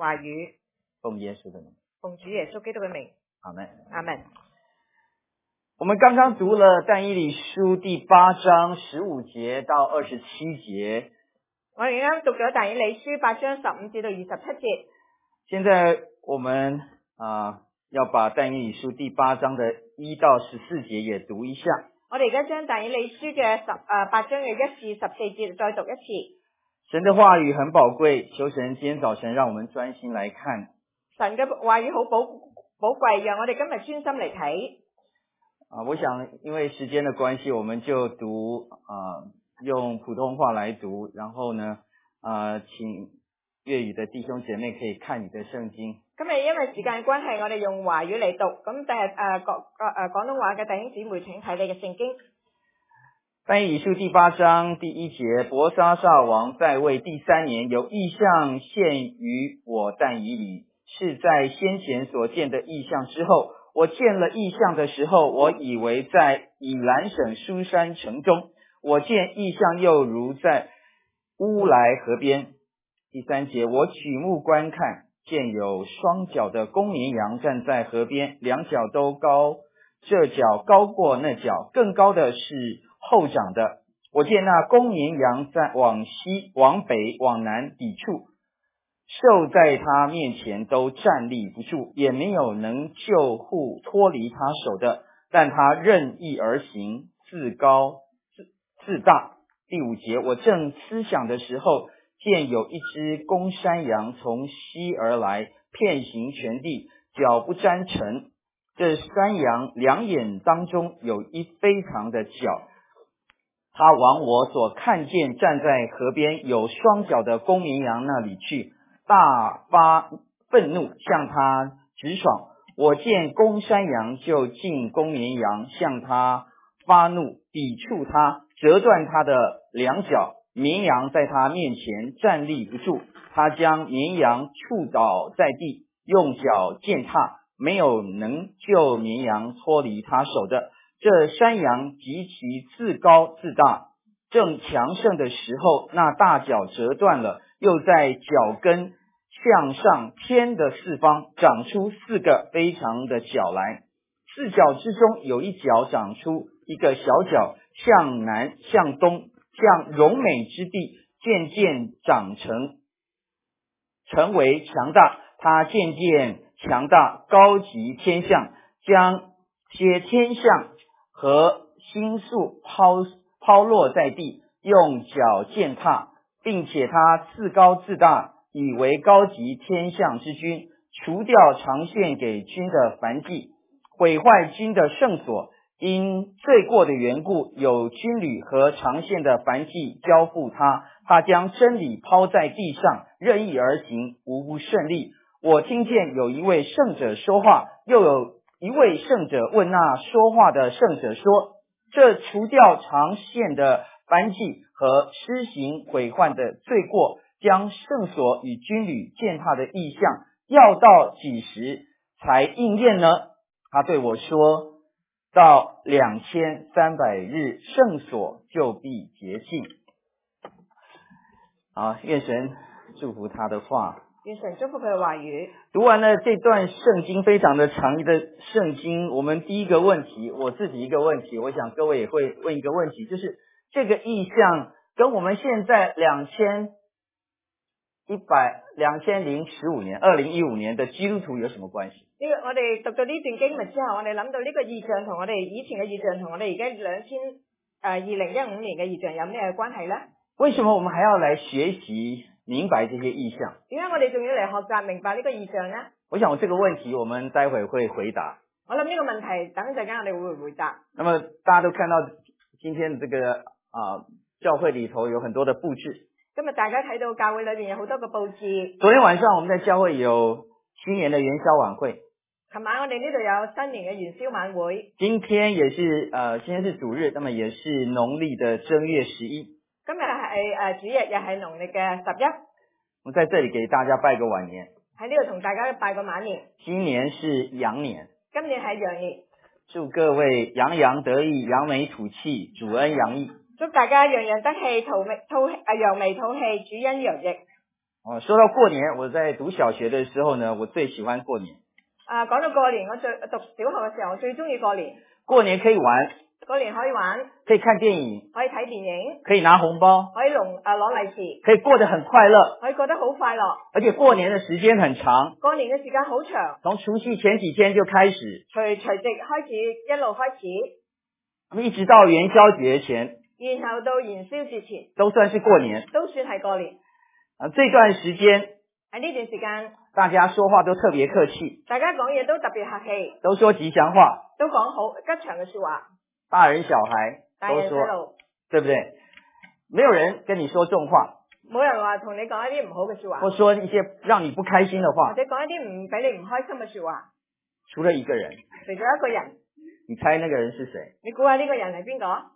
话语。 奉耶稣的名， 奉主耶稣基督的名， 阿门。 阿门。 我们刚刚读了但以理书第8章15节到27节， 我哋啱讀咗但以理書8章15至到27節。 现在我们要把但以理书第8章的1到14节也读一下。 我哋而家將但以理書嘅8章嘅1至14節再讀一次。 神的話語很寶貴，求神今天早晨讓我們專心來看。 神嘅話語好寶貴，讓我哋今日專心嚟睇。 我想因為時間的關係，我們就讀用普通話來讀，然後呢請粵語的弟兄姐妹可以看你的聖經。 今日因為時間關係，我哋用華語嚟讀，咁但係廣東話嘅弟兄姊妹請睇你嘅聖經。 但以理書第8章第1節，伯沙撒王在位第3年，有異象現於我但以理，是在先前所見的異象之後。我見了異象的時候，我以為在以蘭省書珊城中。我見異象又如在烏來河邊。第3節，我舉目觀看，見有雙腳的公綿羊站在河邊，兩腳都高，這腳高過那腳，更高的是後長的。我見那公綿羊在往西、往北、往南抵觸，獸在他面前都站立不住，也沒有能救護脫離他手的，但他任意而行，自高自大。第5節，我正思想的時候，見有一隻公山羊從西而來，遍行全地，腳不沾塵。這山羊兩眼當中有一非常的角，他往我所看見站在河邊有雙腳的公綿羊那裡去，大發憤怒，向他直爽。我見公山羊就近公綿羊，向他發怒，抵觸他，折斷他的兩腳。綿羊在他面前站立不住，他將綿羊觸倒在地，用腳踐踏，沒有能救綿羊脫離他手的。這山羊極其自高自大，正強盛的時候，那大角折斷了，又在腳跟向上天的四方長出4個非常的角來，4角之中有一角長出一個小角，向南向東向榮美之地漸漸長成為強大，它漸漸強大，高及天象，將些天象和星宿拋落在地，用腳踐踏，並且他自高自大，以為高級天象之君，除掉常獻給君的燔祭，毀壞君的聖所，因罪過的緣故，有軍旅和常獻的燔祭交付他，他將真理拋在地上，任意而行，無不勝利。我聽見有一位聖者說話，又有一位聖者問那說話的聖者說，這除掉常獻的燔祭和施行毀壞的罪過，將聖所與軍旅踐踏的異象，要到幾時才應驗呢？他對我說，到2300日，聖所就必潔淨。好，願神祝福他的話。 願神祝福佢嘅話語。 讀完了這段聖經，非常的長的聖經，我們第一個問題，我自己一個問題，我想各位也會問一個問題，就是這個異象跟我們現在2015年2015年的基督徒有什麼關係？ 我哋讀到呢段經文之後，我哋諗到呢個異象同我哋以前嘅異象同我哋而家2015年嘅異象有咩關係呢？ 為什麼我們還要來學習明白這些異象？ 點解我哋仲要嚟學習明白呢個異象呢？ 我想這個問題我們待會會回答。 我諗呢個問題等陣間我哋會回答。 那麼大家都看到今天這個教會裏頭有很多的佈置。 今日大家睇到教會裏面有好多個佈置。 昨天晚上我們在教會有新年的元宵晚會。 琴晚我哋呢度有新年嘅元宵晚會。 今天是主日，那麼也是農曆的正月11。 今日係主日，又係農曆嘅11。 我在這裡給大家拜個晚年。 喺呢度同大家拜個晚年。 今年是羊年。 今年係羊年。 祝各位洋洋得意，揚眉吐氣，主恩洋溢。 祝大家洋洋得氣，揚眉吐氣，主恩洋溢。 说到過年，我在讀小學的時候呢，我最喜歡過年。 講到過年，我讀小學嘅時候，我最中意過年。 過年可以玩， 過年可以玩， 可以看電影， 可以睇電影， 可以拿紅包， 可以攞利是， 可以過得很快樂， 可以過得好快樂。 而且過年的時間很長， 過年嘅時間好長， 從除夕前幾天就開始， 除夕開始一路開始， 一直到元宵節前， 然後到元宵節前， 都算是過年， 都算係過年。 這段時間喺呢段時間， 大家說話都特別客氣， 大家講嘢都特別客氣， 都說吉祥話， 都講好吉祥嘅說話， 大人小孩都說，對不對？沒有人跟你說重話， 冇人話同你講一啲唔好嘅說話， 或說一些讓你不開心的話， 或者講一啲唔俾你唔開心嘅說話。 除了一個人， 除咗一個人， 你猜那個人是誰？ 你估下呢個人係邊個？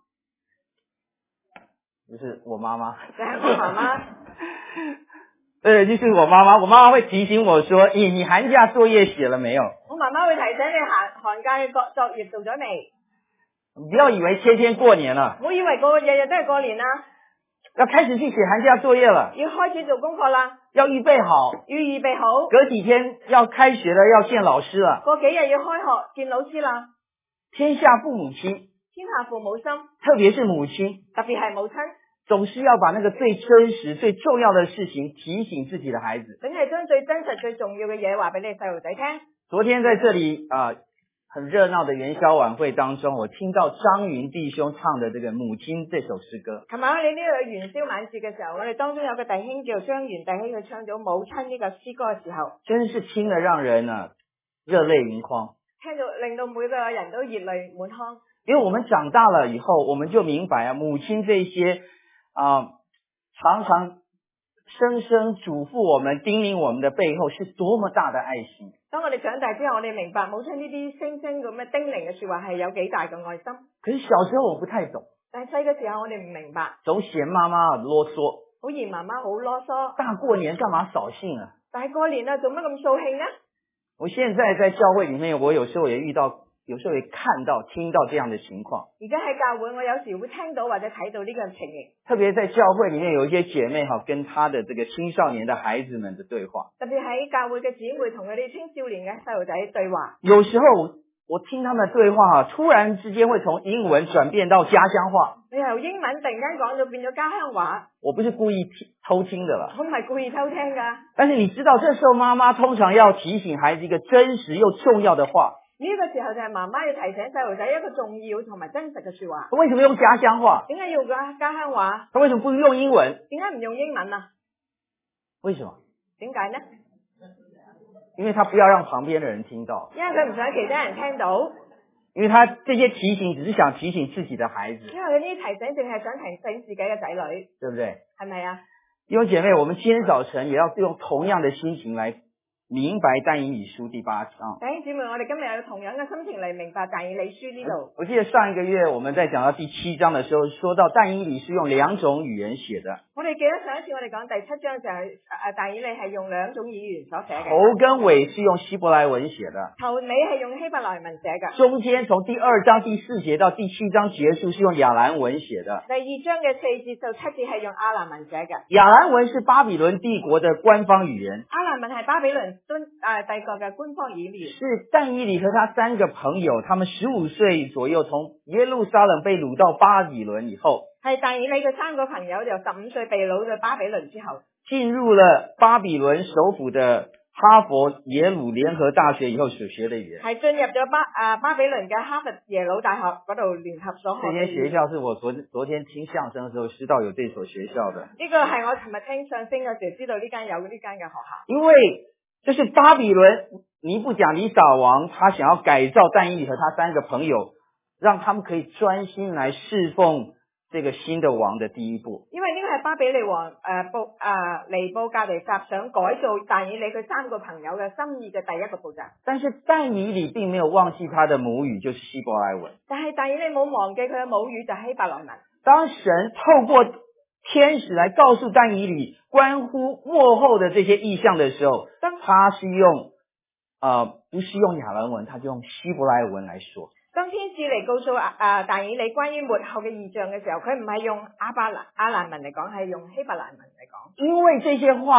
就是我媽媽。 就係我媽媽。 對，就是我媽媽。我媽媽會提醒我說：你寒假作業寫了沒有？ 我媽媽會提醒你寒假嘅作業做咗未？ 不要以為天天過年了。 唔好以為日日都係過年啦。 要開始去寫寒假作業了。 要開始做功課啦。 要預備好。 要預備好。 隔幾天要開學了，要見老師了。 過幾日要開學見老師啦。 天下父母親。 天下父母心。 特別是母親。 特別係母親。 總是要把那個最真實、最重要的事情提醒自己的孩子。 總係將最真實、最重要嘅嘢話俾你細路仔聽。 昨天在這裏很熱鬧的元宵晚會當中，我聽到張雲弟兄唱的這個《母親》這首詩歌。 琴晚我哋呢個元宵晚節嘅時候，我哋當中有個弟兄叫張元弟兄，佢唱咗《母親》呢個詩歌嘅時候， 真是聽了讓人熱淚盈眶， 聽到令到每個人都熱淚滿腔。 因為我們長大了以後，我們就明白母親這些常常聲聲囑咐我們、叮嚀我們的背後是多麼大的愛心。 當我哋長大之後，我哋明白母親呢啲聲聲咁嘅叮嚀嘅說話係有幾大嘅愛心。 可是小時候我不太懂， 但係細嘅時候我哋唔明白， 總嫌媽媽囉嗦， 好嫌媽媽好囉嗦。 大過年幹嘛掃興啊？ 大過年啊，做乜咁掃興呢？ 我現在在教會裏面，我有時候也有時候也看到、聽到這樣的情況。 而家喺教會，我有時會聽到或者睇到呢個情形。 特別在教會裏面，有一些姐妹跟她的這個青少年的孩子們的對話。 特別喺教會嘅姊妹同佢哋青少年嘅細路仔對話。 有時候我聽他們的對話，突然之間會從英文轉變到家鄉話。 你由英文突然間講到變咗家鄉話。 我不是故意偷聽的啦。 我唔係故意偷聽噶。 但是你知道，這時候媽媽通常要提醒孩子一個真實又重要的話。 呢個時候就係媽媽要提醒細路仔一個重要同埋真實嘅說話。 為什麼用家鄉話？ 點解要講家鄉話？ 他為什麼不用英文？ 點解唔用英文啊？ 為什麼？ 點解呢？ 因為他不要讓旁邊的人聽到。 因為佢唔想其他人聽到。 因為他這些提醒只是想提醒自己的孩子。 因為佢呢啲提醒淨係想提醒自己嘅仔女， 對不對？ 係咪啊？ 弟兄姐妹，我們今天早晨也要用同樣的心情來明白但以理書第8章。 弟兄姊妹，我哋今日有同樣嘅心情嚟明白但以理書呢度。 我記得上一個月我們在講到第7章的時候，說到但以理是用2種語言寫的。 我哋記得上一次我哋講第7章就係但以理係用2種語言所寫嘅。 頭跟尾是用希伯來文寫的。 頭尾係用希伯來文寫嘅。 中間從第2章第4節到第7章結束是用亞蘭文寫的。 第2章嘅4節到7節係用亞蘭文寫嘅。 亞蘭文是巴比倫帝國的官方語言。 亞蘭文係巴比倫帝國嘅官方語言。 是但以理和他3個朋友，他們15歲左右從耶路撒冷被擄到巴比倫以後， 係但以理嘅3個朋友由15歲被擄到巴比倫之後， 進入了巴比倫首府的哈佛耶魯聯合大學以後所學的語言。 係進入咗巴比倫嘅哈佛耶魯大學嗰度聯合所學嘅語言。 這些學校是我昨天聽相聲嘅時候知道有這所學校的。 呢個係我尋日聽相聲嘅時候知道呢間有呢間嘅學校。 因為就是巴比倫尼布甲尼撒王，他想要改造但以理和他3個朋友，讓他們可以專心來侍奉這個新的王的第一步。 因為呢個係巴比利王尼布甲尼撒想改造但以理佢3個朋友嘅心意嘅第一個步驟。 但是但以理並沒有忘記他的母語，就是希伯來文。 但係但以理冇忘記佢嘅母語就係希伯來文。 當神透過天使來告訴但以理關乎末後的這些異象的時候，他是用不是用亞蘭文，他就用希伯來文來說。 當天使嚟告訴但以理關於末後嘅異象嘅時候，佢唔係用亞蘭文嚟講，係用希伯來文嚟講。 因為這些話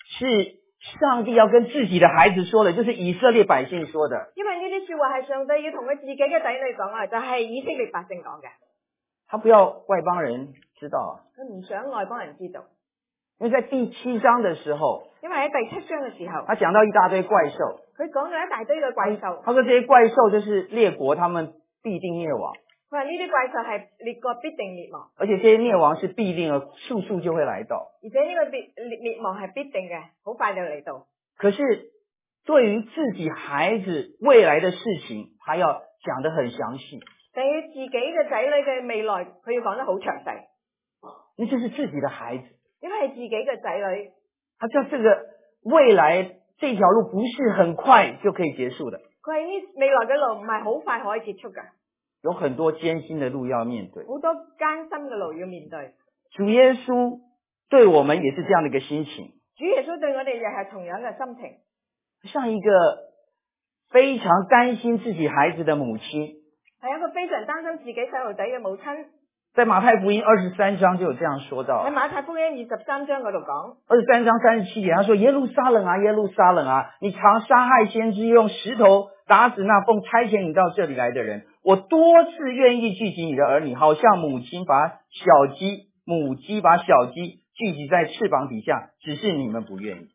是上帝要跟自己的孩子说的，就是以色列百姓说的。 因為呢啲說話係上帝要同佢自己嘅仔女講啊，就係以色列百姓講嘅。 他不要外邦人知道啊。 佢唔想外邦人知道。 因為在第7章的時候， 因為喺第7章嘅時候， 他講到一大堆怪獸， 佢講咗一大堆嘅怪獸。 他說這些怪獸就是列國，他們必定滅亡。 佢話呢啲怪獸係列國必定滅亡， 而且這些滅亡是必定的，速速就會來到。 而且呢個滅亡係必定嘅，好快就嚟到。 可是對於自己孩子未來的事情，他要講得很詳細。 對於自己嘅仔女嘅未來，佢要講得好詳細。 因為這是自己的孩子， 因為係自己嘅仔女， 他知道這個未來這條路不是很快就可以結束的。 佢係呢未來嘅路唔係好快可以結束㗎， 有很多艱辛的路要面對， 好多艱辛嘅路要面對。 主耶穌對我們也是這樣的一個心情。 主耶穌對我哋亦係同樣嘅心情， 像一個非常擔心自己孩子的母親， 係一個非常擔心自己細路仔嘅母親。 在馬太福音23章就有這樣說到， 喺馬太福音23章嗰度講 ，23章37節，他說：耶路撒冷啊，耶路撒冷啊，你常殺害先知，用石頭打死那奉差遣你到這裡來的人。我多次願意聚集你的兒女，好像母雞把小雞聚集在翅膀底下，只是你們不願意。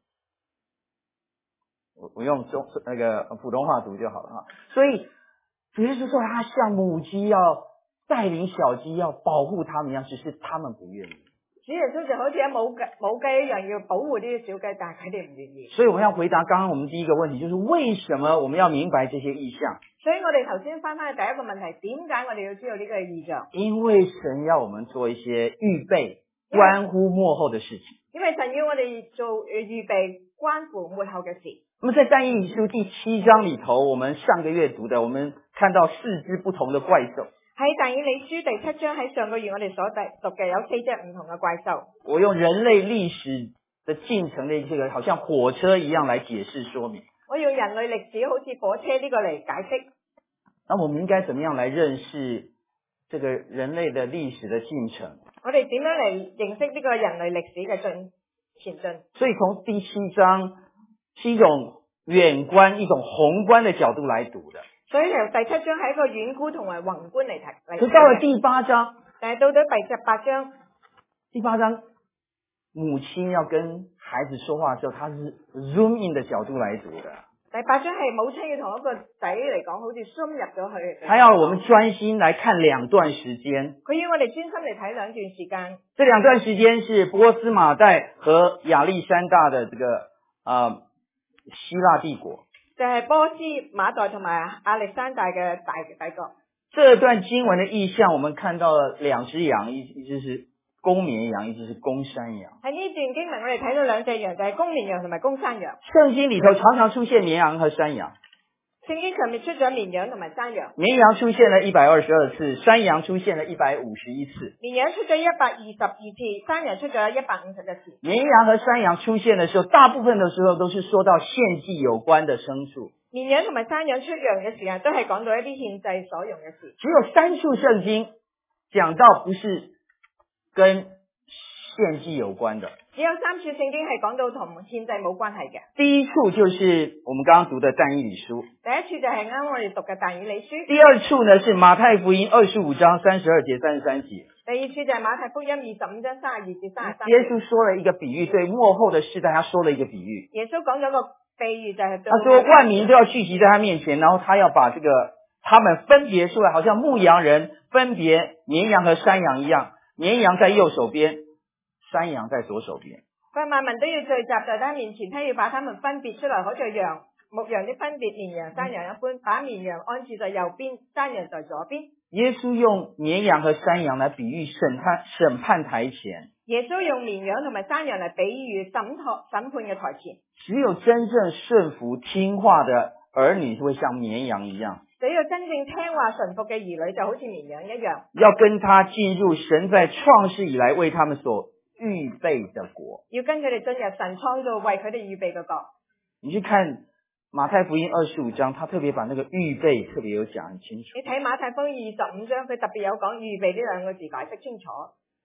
我用普通話讀就好了哈。所以主耶穌說，他像母雞要帶領小雞，要保護他們一樣，只是他們不願意。 主耶穌就好似母雞一樣，要保護呢啲小雞，但係佢哋唔願意。 所以我們要回答剛剛我們第一個問題，就是為什麼我們要明白這些異象？ 所以我哋頭先翻去第一個問題，點解我哋要知道呢個異象？ 因為神要我們做一些預備，關乎末後的事情。 因為神要我哋做預備，關乎末後嘅事。 那麼在但以理書第7章裡頭，我們上個月讀的，我們看到4隻不同的怪獸。 喺但以理書第7章，喺上個月我哋所讀嘅有4隻唔同嘅怪獸。 我用人類歷史的進程的這個好像火車一樣來解釋說明。 我用人類歷史好似火車呢個嚟解釋。 那我們應該怎麼樣來認識這個人類的歷史的進程？ 我哋點樣嚟認識呢個人類歷史嘅前進？ 所以從第7章是一種遠觀、一種宏觀的角度來讀的。 所以由第7章係一個遠觀同埋宏觀嚟睇。 可到了第8章， 但係到咗第8章， 第8章母親要跟孩子說話的時候，他是 zoom in 的角度來讀的。 第8章係母親要同一個仔嚟講，好似 zoom 入咗去。 他要我們專心來看2段時間。 佢要我哋專心嚟睇2段時間。 這2段時間是波斯馬代和亞歷山大的這個希臘帝國。 就係波斯馬代同埋亞歷山大嘅大帝國。 這段經文的意象，我們看到了2隻羊，一隻是公綿羊，一隻是公山羊。 喺呢段經文我哋睇到2隻羊，就係公綿羊同埋公山羊。 聖經裡頭常常出現綿羊和山羊。 聖經上面出咗綿羊同埋山羊。 綿羊出現了122次，山羊出現了151次。 綿羊出咗122次，山羊出咗151次。 綿羊和山羊出現的時候，大部分的時候都是說到獻祭有關的牲畜。 綿羊同埋山羊出羊嘅時間，都係講到一啲獻祭所用嘅事。 只有3處聖經講到不是跟獻祭有關的。 只有3處聖經係講到同獻祭冇關係嘅。 第一處就是我們剛剛讀的但以理書。 第一處就係啱我哋讀嘅但以理書。 第二處呢是馬太福音25章32節33節。 第二處就係馬太福音25章32至33節。 耶穌說了一個比喻，對末後的世代，他說了一個比喻。 耶穌講咗個比喻，就係他說萬民都要聚集在他面前，然後他要把他們分別出來，好像牧羊人分別綿羊和山羊一樣，綿羊在右手邊，山羊在左手邊。 佢萬民都要聚集在他面前，他要把他們分別出來，好像牧羊的分別綿羊山羊一般，把綿羊安置在右邊，山羊在左邊。 耶穌用綿羊和山羊來比喻審判台前。 耶穌用綿羊同埋山羊嚟比喻審判嘅台前。 只有真正順服聽話的兒女會像綿羊一樣。 只有真正聽話順服嘅兒女就好似綿羊一樣。 要跟他進入神在創世以來為他們所預備的國。 要跟佢哋進入神創造為佢哋預備嘅國。 你去看馬太福音25章，他特別把那個預備特別有講清楚。 你睇馬太福音25章，佢特別有講預備呢2個字解釋清楚。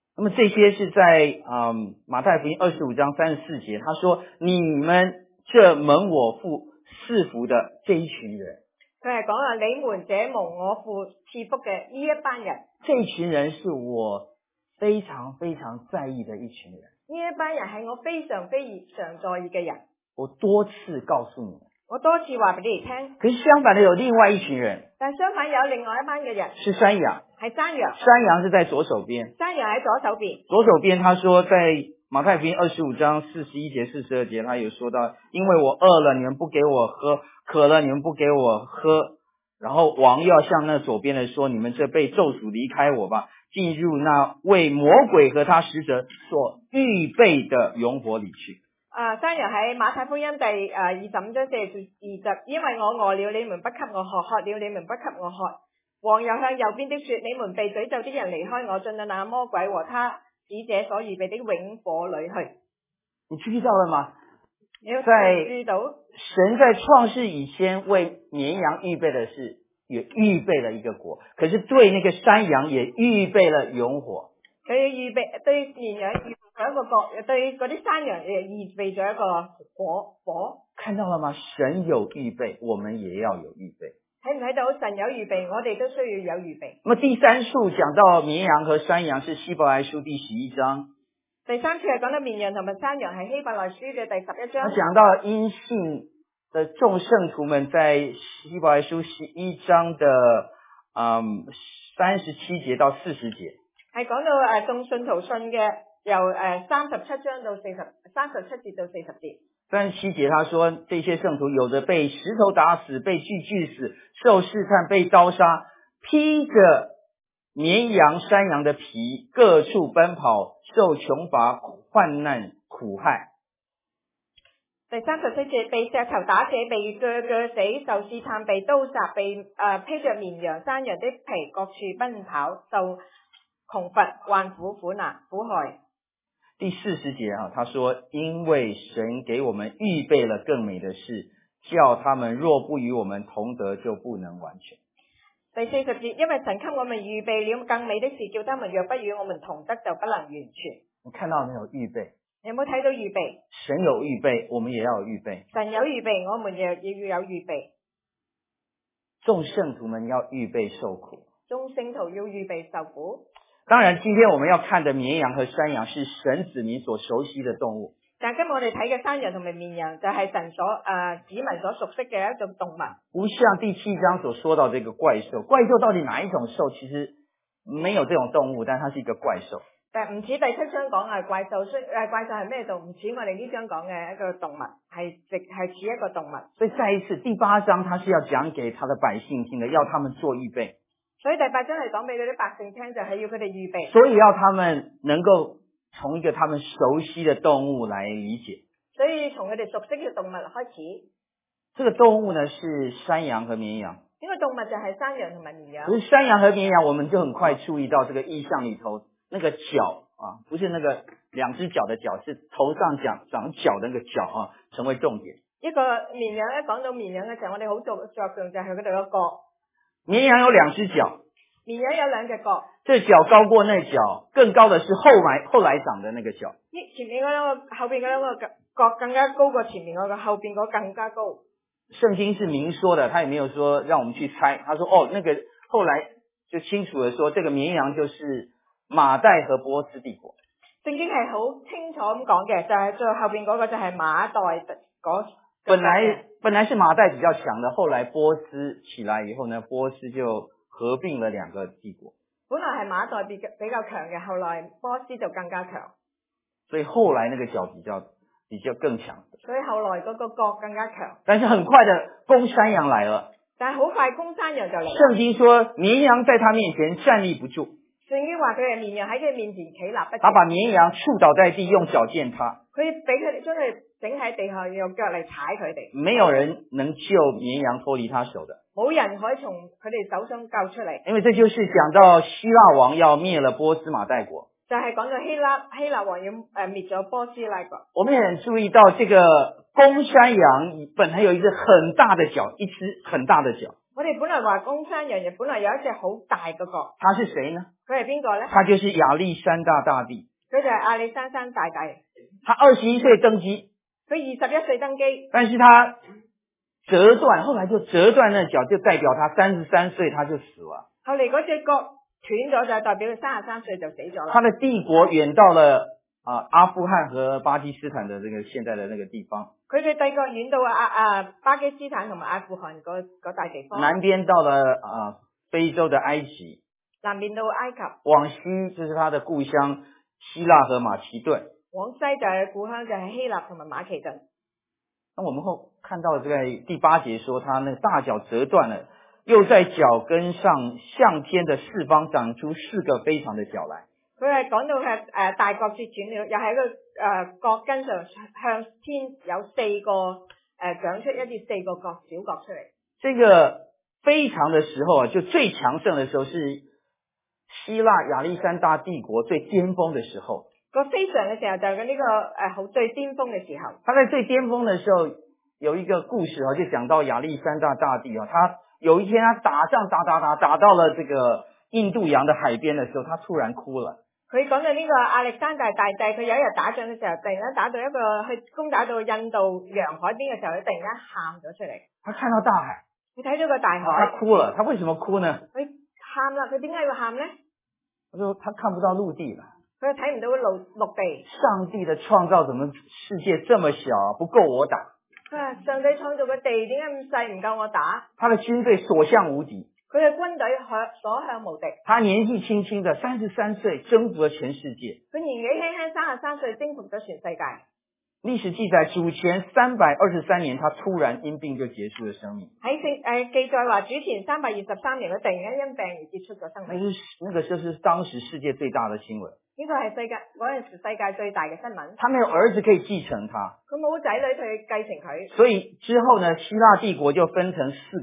那么这些是在马太福音25章34節，他說你們這蒙我父賜福的這一群人， 佢係講啊，你們這蒙我父賜福嘅呢一班人， 這一群人是我非常非常在意的一群人。 呢一班人係我非常非常在意嘅人。 我多次告訴你們， 我多次話俾你哋聽。 可是相反的有另外一群人， 但相反有另外一班嘅人是山羊， 係山羊。 山羊是在左手邊， 山羊喺左手邊。 左手邊他說在馬太福音25章41節42節，他有說到，因為我餓了你們不給我喝，渴了你們不給我喝，然後王要向那左邊的說，你們這被咒詛離開我吧，進入那為魔鬼和他使者所預備的永火裏去。 山羊喺馬太福音第25章42，因為我餓了你們不給我喝，渴了你們不給我喝。王又向右邊的說，你們被詛咒的人離開我，進到那魔鬼和他使者所預備的永火裏去。 你注意到了嗎？ 你要注意到神在創世以前為綿羊預備的是，也預備了一個國，可是對那個山羊也預備了永火。 佢預備對綿羊預備咗一個國，對嗰啲山羊預備咗一個火。 看到了嗎？神有預備，我們也要有預備。 睇唔睇到神有預備，我哋都需要有預備。 那麼第三處講到綿羊和山羊是希伯來書第11章。 第三處係講到綿羊同埋山羊係希伯來書嘅第11章。 講到因信的眾聖徒們在希伯來書11章的37節到40節。係講到眾信徒信嘅由37章到37節到40節。 37節他說，這些聖徒有的被石頭打死，被鋸死，受試探，被刀殺，披着綿羊山羊的皮，各處奔跑，受窮乏，患難苦害。 第37節，被石頭打死，被鋸死，受試探，被刀殺，被披着綿羊山羊的皮，各處奔跑，受窮乏，患苦難苦害。 第40節他說，因為神給我們預備了更美的事，叫他們若不與我們同得，就不能完全。 第40節，因為神給我們預備了更美的事，叫他們若不與我們同得，就不能完全。 你看到沒有預備？ 你有冇睇到預備？ 神有預備，我們也要有預備。 神有預備，我們也要有預備。 眾聖徒們要預備受苦。 眾聖徒要預備受苦。 當然，今天我們要看的綿羊和山羊是神子民所熟悉的動物。 但今日我哋睇嘅山羊同埋綿羊就係神所子民所熟悉嘅一種動物。 不像第7章所說到這個怪獸，怪獸到底哪一種獸？其實沒有這種動物，但它是一個怪獸。 但唔似第7章講嘅怪獸，怪獸係咩動物？唔似我哋呢章講嘅一個動物，係似一個動物。 所以再一次，第8章它是要講給他的百姓聽的，要他們做預備。 所以第8章係講俾嗰啲百姓聽，就係要佢哋預備。 所以要他們能夠從一個他們熟悉的動物來理解。 所以從佢哋熟悉嘅動物開始。 這個動物呢是山羊和綿羊。 呢個動物就係山羊同埋綿羊。 可是山羊和綿羊，我們就很快注意到這個意象裏頭那個角啊，不是那個兩隻腳的腳，是頭上長角的那個角啊，成為重點。 一個綿羊一講到綿羊嘅時候，我哋好着重就係佢哋個角。 綿羊有2隻腳， 綿羊有2隻角， 這腳高過那腳，更高的是後來長的那個腳。 前面嗰兩個，後邊嗰兩個角更加高過前面嗰個，後邊嗰個更加高。 聖經是明說的，他也沒有說讓我們去猜。他說那個後來就清楚的說，這個綿羊就是馬代和波斯帝國。 聖經係好清楚咁講嘅，就係最後邊嗰個就係馬代嗰。 本來是馬代比較強的，後來波斯起來以後呢，波斯就合併了2個帝國。 本來係馬代比較強嘅，後來波斯就更加強。 所以後來那個角比較更強。 所以後來嗰個角更加強。 但是很快的公山羊來了。 但係好快公山羊就嚟。 聖經說綿羊在他面前站立不住。 聖經話佢係綿羊喺佢面前企立不住。 他把綿羊觸倒在地，用腳踐它。 佢俾佢哋將佢整喺地下，用腳嚟踩佢哋。 沒有人能救綿羊脫離他手的。 冇人可以從佢哋手中救出嚟。 因為這就是講到希臘王要滅了波斯馬代國。 就係講到希臘王要滅咗波斯那國。 我們也很注意到這個公山羊本來有一個很大的角，一隻很大的角。 我哋本來話公山羊亦本來有一隻好大嘅角， 他是誰呢？ 佢係邊個咧？ 他就是亞歷山大大帝。 佢就係亞歷山大帝。 他21歲登基， 佢21歲登基， 但是他折斷，後來就折斷那腳，就代表他33歲他就死了。 後嚟嗰隻角斷咗，就代表佢33歲就死咗啦。 他的帝國遠到了阿富汗和巴基斯坦的這個現在的那個地方， 佢嘅帝國遠到巴基斯坦同埋阿富汗嗰大地方， 南邊到了非洲的埃及， 南面到埃及， 往西就是他的故鄉希臘和馬其頓， 往西就係故鄉就係希臘同埋馬其頓。 那我們後看到在第8節說他那個大角折斷了，又在腳跟上向天的四方長出4個非常的角來。 佢係講到係大角折斷了，又喺個角跟上向天有4個長出一啲4個角小角出嚟。 這個非常的時候就最強盛的時候是希臘亞歷山大帝國最巔峰的時候。 個非常嘅時候就係呢個好最巔峰嘅時候。 他在最巔峰的時候有一個故事就講到亞歷山大大帝他有一天他打仗打到了這個印度洋的海邊的時候，他突然哭了。 佢講到呢個亞歷山大大帝，佢有一日打仗嘅時候，突然間打到去攻打到印度洋海邊嘅時候，佢突然間喊咗出嚟。 他看到大海， 佢睇到個大海， 他哭了。他為什麼哭呢？ 佢喊啦，佢點解要喊呢？ 他說他看不到陸地了， 佢睇唔到陸地。 上帝的創造怎麼世界這麼小，不夠我打。 上帝創造嘅地點解咁細，唔夠我打？ 他的軍隊所向無敵。 佢嘅軍隊所向無敵。 他年紀輕輕的33歲征服了全世界。 佢年紀輕輕33歲征服咗全世界。 歷史記載主前323年，他突然因病就結束了生命。 喺記載話主前323年，佢突然間因病而結束咗生命。 那個就是當時世界最大的新聞。 呢個係嗰陣時世界最大嘅新聞。 他沒有兒子可以繼承他， 佢冇仔女去繼承佢。 所以之後呢，希臘帝國就分成4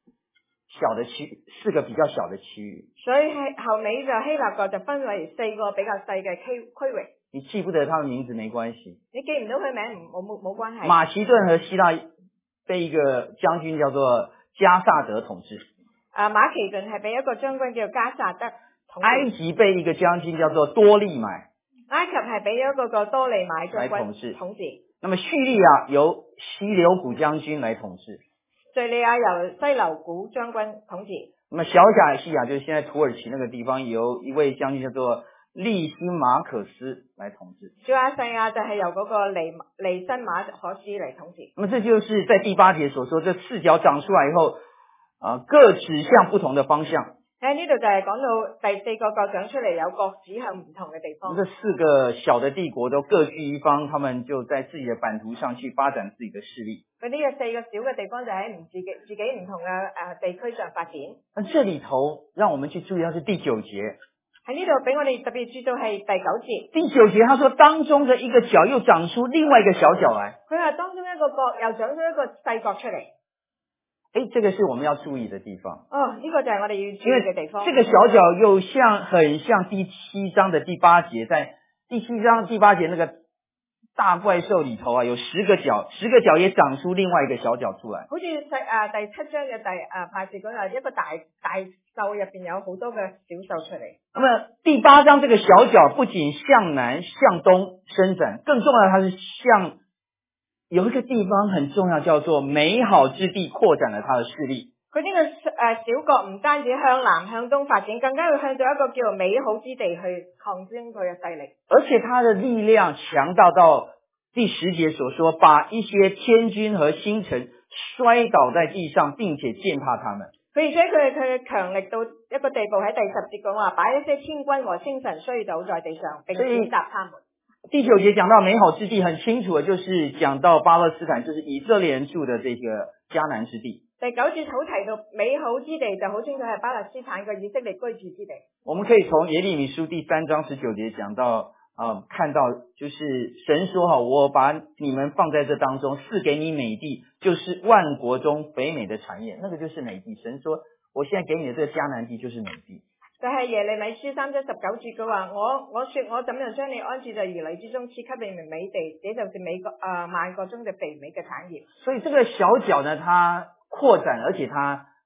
個比較小的區域。 所以後尾就希臘國就分為4個比較細嘅區域。 你記不得他的名字沒關係， 你記唔到佢名冇關係。 馬其頓和希臘被一個將軍叫做加薩德統治。 馬其頓係被一個將軍叫加薩德統治。 埃及被一個將軍叫做多利買。 埃及係俾咗嗰個多利買將軍統治。 那麼敘利亞由西流古將軍來統治。 敘利亞由西流古將軍統治。 那麼小亞細亞就是現在土耳其那個地方，由一位將軍叫做利辛馬可斯來統治。 小亞細亞就係由嗰個利辛馬可斯嚟統治。 那麼這就是在第8節所說，這4角長出來以後，各指向不同的方向。 喺呢度就係講到第4個角長出嚟，有各指向唔同嘅地方。 這4個小的帝國都各據一方，他們就在自己的版圖上去發展自己的勢力。 嗰啲嘅4個小嘅地方就喺自己唔同嘅地區上發展。 那這裏頭讓我們去注意到是第9節。 喺呢度俾我哋特別注意到係第9節。 第9節，他說當中的一個角又長出另外一個小角來。 佢話當中一個角又長出一個細角出嚟。 這個是我們要注意的地方。 呢個就係我哋要注意嘅地方。 這個小角又很像第7章的第8節，在第7章第8節那個大怪獸裏頭有10個角，10個角也長出另外一個小角出來。 好似第7章嘅第8節講一個大獸入邊有好多嘅小獸出嚟。 那麼第8章這個小角不僅向南向東伸展，更重要的它是向有一個地方很重要，叫做美好之地擴展了它的勢力。 佢呢個小角唔單止向南向東發展，更加會向到一個叫做美好之地去擴張佢嘅勢力。 而且它的力量強大到第10節所說，把一些天軍和星辰摔倒在地上，並且踐踏他們。 而且佢嘅強力到一個地步，喺第10節講話，把一些天軍和星辰摔倒在地上，並踐踏他們。第 9節講到美好之地，很清楚的就是講到巴勒斯坦，就是以色列人住的這個迦南之地。 第9節好提到美好之地，就好清楚係巴勒斯坦嘅以色列居住之地。 我們可以從耶利米書第3章19節講到看到就是神說我把你們放在這當中，賜給你美地，就是萬國中肥美的產業，那個就是美地。神說我現在給你的這個迦南地就是美地。 就係耶利米書3章19節佢話，我說我怎樣將你安置在兒女之中，賜給你們美地，這就是萬國中的肥美嘅產業。 所以這個小角呢，它擴展，而且它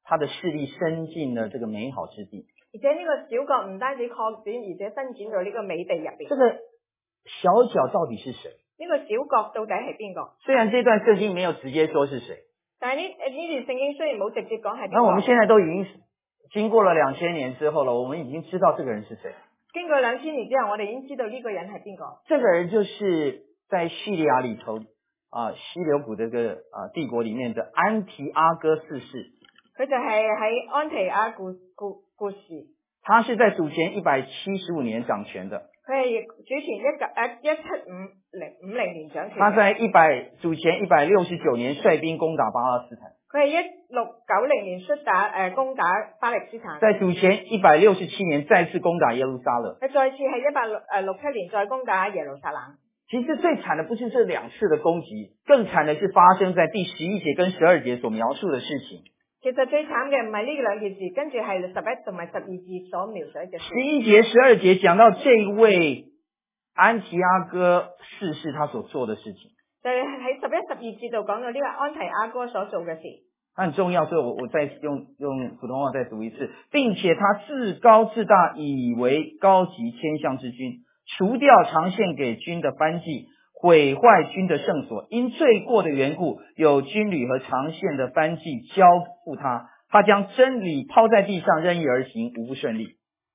他的势力伸進了這個美好之地。 而且呢個小國唔單止擴展，而且伸展到呢個美地入邊。 這個小角到底是誰？ 呢個小國到底係邊個？ 雖然這段聖經沒有直接說是誰， 但係呢段聖經雖然冇直接講係邊個， 那我們現在都已經經過了2000年之後了，我們已經知道這個人是誰。 經過2000年之後，我哋已經知道呢個人係邊個。 這個人就是在敘利亞裏頭希流古這個帝國裏面的安提阿哥四世。 佢就係喺安提阿故事。 他是在主前175年掌權的。 佢係主前17550年掌權。 他在主前169年率兵攻打巴勒斯坦。 佢係1690年攻打巴勒斯坦。 在主前167年再次攻打耶路撒冷。 佢再次係167年再攻打耶路撒冷。 其實最慘的不是這兩次的攻擊，更慘的是發生在第11節跟12節所描述的事情。 其實最慘嘅唔係呢兩件事，跟住係11同埋12節所描述嘅事。 11節、12節講到這位安提阿哥四世他所做的事情。 就係喺11、12節度講到呢個安提阿哥所做嘅事。 很重要，所以我再用普通話再讀一次，並且他自高自大，以為高級天象之君，除掉常獻給君的燔祭，毀壞君的聖所，因罪過的緣故，有軍旅和常獻的燔祭交付他，他將真理拋在地上，任意而行，無不順利。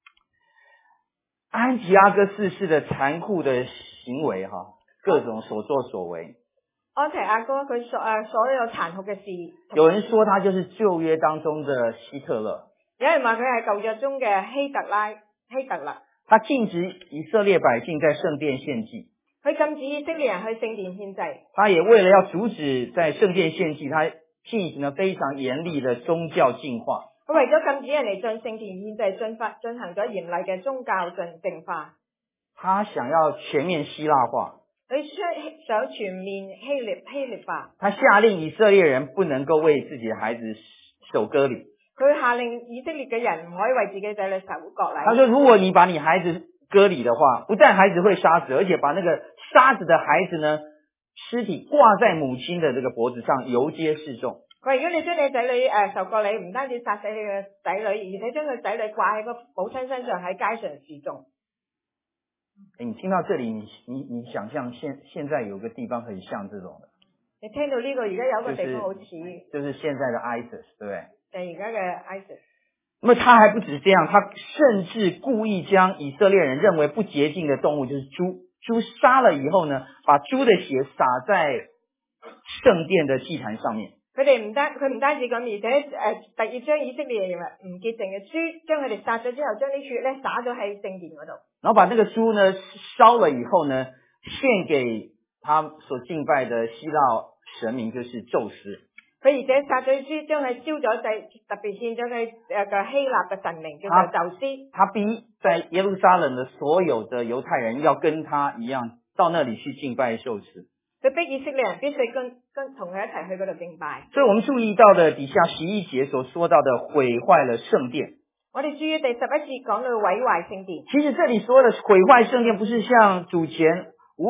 安提阿哥四世的殘酷的行為各種所作所為。 安提阿哥佢所有殘酷嘅事， 有人說他就是舊約當中的希特勒， 有人話佢係舊約中嘅希特勒。 他禁止以色列百姓在聖殿獻祭， 佢禁止以色列人去聖殿獻祭。 他也為了要阻止在聖殿獻祭，他進行了非常嚴厲的宗教淨化。 佢為咗禁止人哋進聖殿獻祭，進行咗嚴厲嘅宗教淨化。 他想要全面希臘化， 佢想全面希臘化。 他下令以色列人不能夠為自己的孩子守割禮。 佢下令以色列嘅人唔可以為自己仔女守割禮。 他說如果你把你孩子割禮的話，不但孩子會殺死，而且把那個殺死的孩子呢，屍體掛在母親的這個脖子上，遊街示眾。 佢話如果你將你仔女受割禮，唔單止殺死你嘅仔女，而且將佢仔女掛喺個母親身上喺街上示眾。 你聽到這裏，你想象現在有個地方很像這種的。 你聽到呢個而家有個地方好似， 就是現在的 ISIS， 對不對？ 就係而家嘅 ISIS。 那麼他還不止這樣，他甚至故意將以色列人認為不潔淨的動物，就是豬殺了以後呢，把豬的血灑在聖殿的祭壇上面。佢唔單止咁，而且特意將以色列人認為唔潔淨嘅豬，將佢哋殺咗之後，將啲血咧灑咗喺聖殿嗰度。然後把那個豬呢燒了以後呢，獻給他所敬拜的希臘神明，就是宙斯。佢而且殺咗豬，將佢燒咗祭，特別獻咗佢個希臘嘅神明叫做宙斯。他逼在耶路撒冷的所有的猶太人要跟他一樣到那裡去敬拜宙斯。佢逼以色列人必須跟同佢一齊去嗰度敬拜。所以我們注意到的底下11節所說到的毀壞了聖殿。我哋注意第11節講到毀壞聖殿。其實這裡說的毀壞聖殿，不是像主前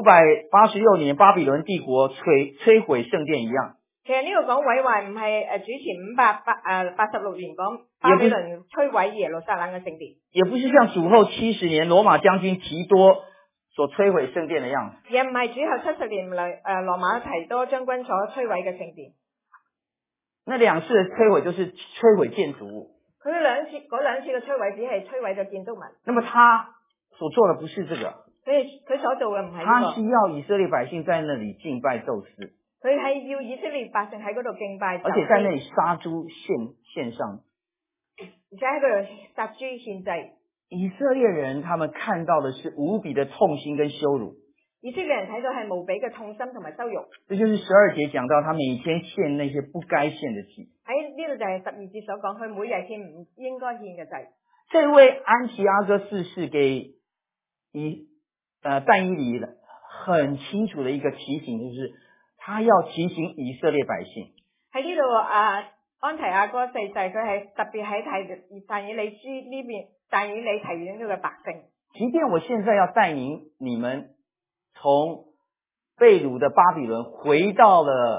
586年巴比倫帝國摧毀聖殿一樣。其實呢個講毀壞唔係主前586年講巴比倫摧毀耶路撒冷嘅聖殿。也不是像主後70年羅馬將軍提多所摧毀聖殿的樣子。也唔係主後70年羅馬提多將軍所摧毀嘅聖殿。那兩次的摧毀就是摧毀建築物。佢嗰兩次嘅摧毀只係摧毀咗建築物。那麼他所做的不是這個。佢所做嘅唔係呢個。他是要以色列百姓在那裡敬拜宙斯。佢係要以色列百姓喺嗰度敬拜宙斯。而且在那裡殺豬獻上。而且喺嗰度殺豬獻祭。以色列人他們看到的是無比的痛心跟羞辱。以色列人睇到係無比嘅痛心同埋羞辱。這就是12節講到他每天獻那些不該獻的祭。喺呢度就係12節所講，佢每日獻唔應該獻嘅祭。這位安提阿哥四世給但以理很清楚的一個提醒，就是他要提醒以色列百姓。喺呢度安提阿哥四世佢係特別喺提但以理書呢邊，但以理提醒呢個百姓。即便我現在要帶領你們從被擄的巴比倫回到了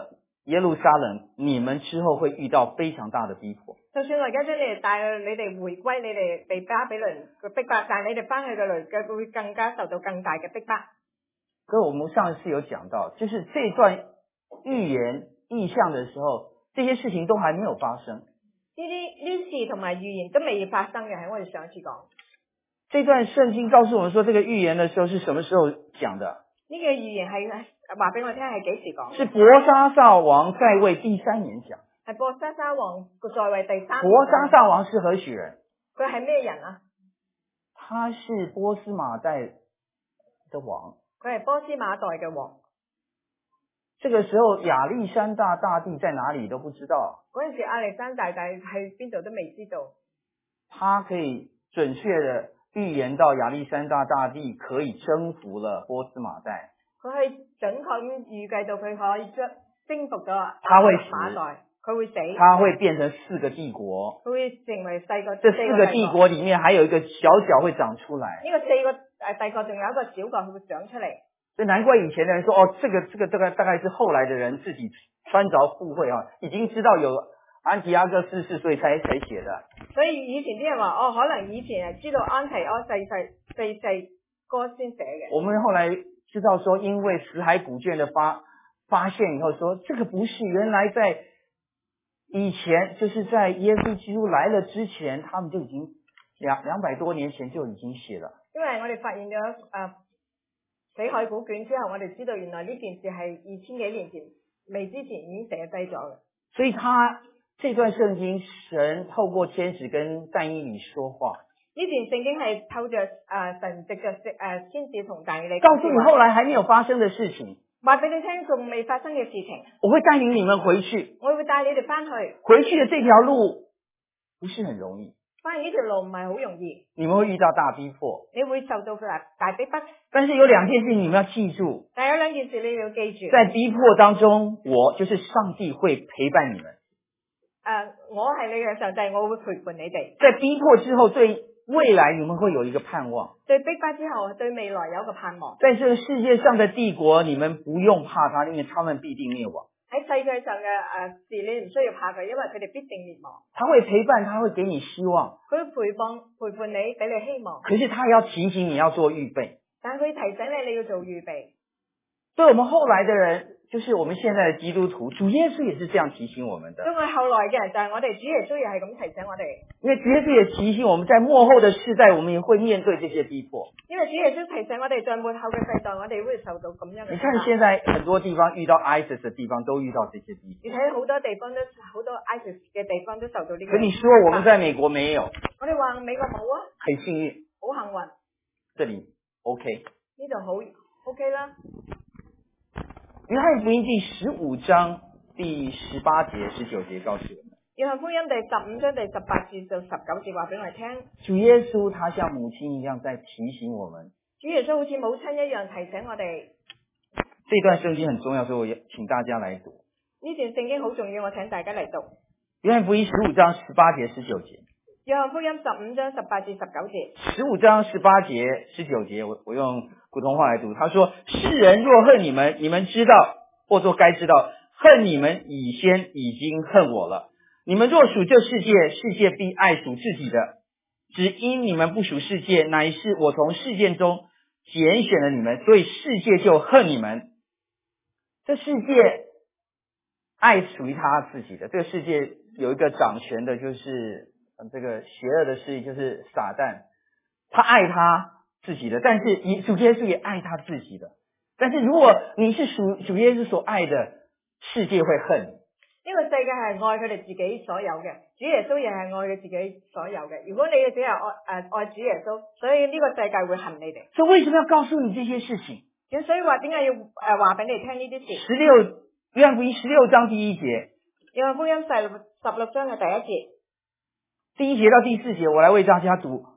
耶路撒冷，你们之后会遇到非常大的逼迫。 就算我而家將你哋帶去，你哋回歸，你哋被巴比倫嘅逼迫，但係你哋翻去嘅嚟嘅會更加受到更大嘅逼迫。 可我們上一次有講到，就是這段預言異象的時候，這些事情都還沒有發生。 呢事同埋預言都未發生嘅，喺我哋上一次講。 這段聖經告訴我們說，這個預言的時候是什麼時候講的？ 呢個預言係話俾我聽係幾時講？ 是伯沙撒王在位第3年講。 係伯沙撒王在位第3年。 伯沙撒王是何許人？ 佢係咩人啊？ 他是波斯馬代的王。 佢係波斯馬代嘅王。 這個時候亞歷山大大帝在哪裡都不知道。 嗰陣時亞歷山大大喺邊度都未知道。 他可以準確的預言到亞歷山大大帝可以征服了波斯馬代。 佢係準確咁預計到佢可以征服咗他會馬代，佢會死。 他會變成4個帝國。 佢會成為4個。 這4個帝國裡面還有一個小角會長出來。 呢個4個帝國仲有一個小角會長出嚟。 所以難怪以前的人說，哦，這個大概是後來的人自己穿着附會啊，已經知道有安提阿哥4世，所以才寫的。 所以以前啲人話，哦，可能以前係知道安提阿4世哥先寫嘅。 我們後來知道說，因為死海古卷的發現以後說，這個不是，原來在以前，就是在耶穌基督來了之前，他們就已經200多年前就已經寫了。 因為我哋發現咗死海古卷之後，我哋知道原來呢件事係2000幾年前未之前已經寫低咗嘅。 所以這段聖經，神透過天使跟但以理說話。 呢段聖經係透着神藉着天使同但以理， 告訴你後來還沒有發生的事情。 話俾你聽仲未發生嘅事情。 我會帶領你們回去。 我會帶你哋翻去。 回去的這條路不是很容易。 翻呢條路唔係好容易。 你們會遇到大逼迫。 你會受到大逼迫。 但是有2件事情你們要記住。 但有2件事你要記住。 在逼迫當中，我就是上帝會陪伴你們。 我係你嘅上帝，我會陪伴你哋。 在逼迫之後，對未來你們會有一個盼望。 對逼迫之後，對未來有一個盼望。 在這個世界上的帝國，你們不用怕他，因為他們必定滅亡。 喺世界上嘅事，你唔需要怕佢，因為佢哋必定滅亡。 他會陪伴，他會給你希望。 佢會陪伴你，俾你希望。 可是他要提醒你要做預備。 但係佢提醒你，你要做預備。 對我們後來的人，就是我們現在的基督徒，主耶穌也是這樣提醒我們的。 對我哋後來嘅人，就係我哋主耶穌也係咁提醒我哋。 因為主耶穌也提醒我們在末後的世代，我們也會面對這些逼迫。 因為主耶穌提醒我哋，在末後嘅世代，我哋會受到咁樣嘅。 你看現在很多地方遇到 ISIS 的地方，都遇到這些逼迫。 你睇好多地方都好多 ISIS 嘅地方都受到呢個。 可你說我們在美國沒有？ 我哋話美國冇啊。 很幸運。 好幸運。 這裡 OK。 呢度好 OK 啦。 約翰福音第15章第18節、19節告訴我們。 約翰福音第15章第18節到19節話俾我哋聽。 主耶穌他像母親一樣在提醒我們。 主耶穌好似母親一樣提醒我哋。 這段聖經很重要，所以我請大家來讀。 呢段聖經好重要，我請大家嚟讀。 約翰福音15章18節、19節。 約翰福音15章18至19節。 15章18節、19節，我用普通話來讀。他說：世人若恨你們，你們知道，或者該知道，恨你們以先已經恨我了。你們若屬這世界，世界必愛屬自己的。只因你們不屬世界，乃是我從世界中揀選了你們，所以世界就恨你們。這世界愛屬於他自己的。這個世界有一個掌權的，就是這個邪惡的勢力，就是撒旦。他愛他自己的，但是主耶穌也愛他自己的。但是如果你是屬主耶穌所愛的，世界會恨你。 呢個世界係愛佢哋自己所有嘅，主耶穌亦係愛佢自己所有嘅。如果你只係愛主耶穌，所以呢個世界會恨你哋。 所以為什麼要告訴你這些事情？ 咁所以話點解要話俾你聽呢啲事約翰福音16章第1節。 約翰福音16章嘅第1節。 第1節到第4節，我來為大家讀。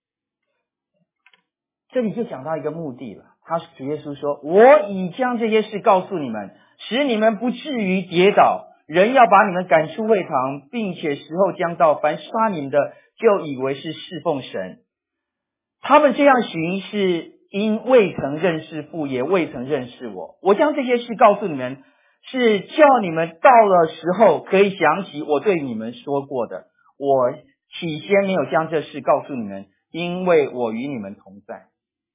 這裡就講到一個目的了。主耶穌說：我已將這些事告訴你們，使你們不至於跌倒。人要把你們趕出會堂，並且時候將到，凡殺你們的，就以為是侍奉神。他們這樣行，是因未曾認識父，也未曾認識我。我將這些事告訴你們， 是叫你们到了时候可以想起我对你们说过的。我起先没有将这事告诉你们，因为我与你们同在。